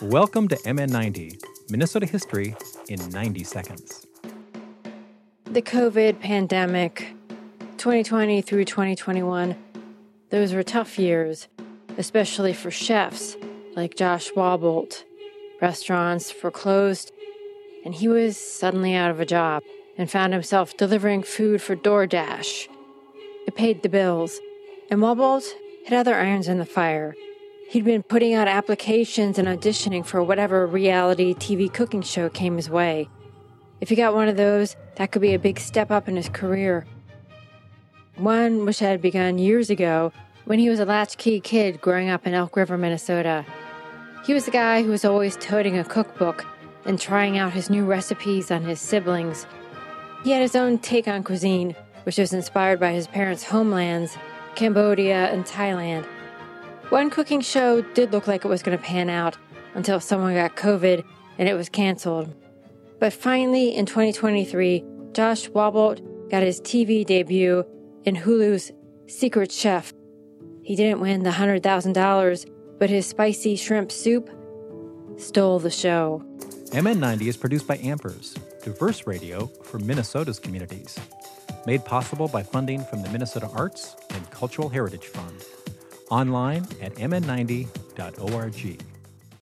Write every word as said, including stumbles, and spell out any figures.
Welcome to M N ninety, Minnesota History in ninety seconds. The COVID pandemic, twenty twenty through twenty twenty-one, those were tough years, especially for chefs like Josh Wallbolt. Restaurants were closed, and he was suddenly out of a job and found himself delivering food for DoorDash. It paid the bills, and Wallbolt had other irons in the fire. He'd been putting out applications and auditioning for whatever reality T V cooking show came his way. If he got one of those, that could be a big step up in his career. One which had begun years ago when he was a latchkey kid growing up in Elk River, Minnesota. He was the guy who was always toting a cookbook and trying out his new recipes on his siblings. He had his own take on cuisine, which was inspired by his parents' homelands, Cambodia and Thailand. One cooking show did look like it was going to pan out until someone got COVID and it was canceled. But finally, in twenty twenty-three, Josh Wallbolt got his T V debut in Hulu's Secret Chef. He didn't win the one hundred thousand dollars, but his spicy shrimp soup stole the show. M N ninety is produced by Ampers, diverse radio for Minnesota's communities. Made possible by funding from the Minnesota Arts and Cultural Heritage Fund. Online at m n ninety dot org.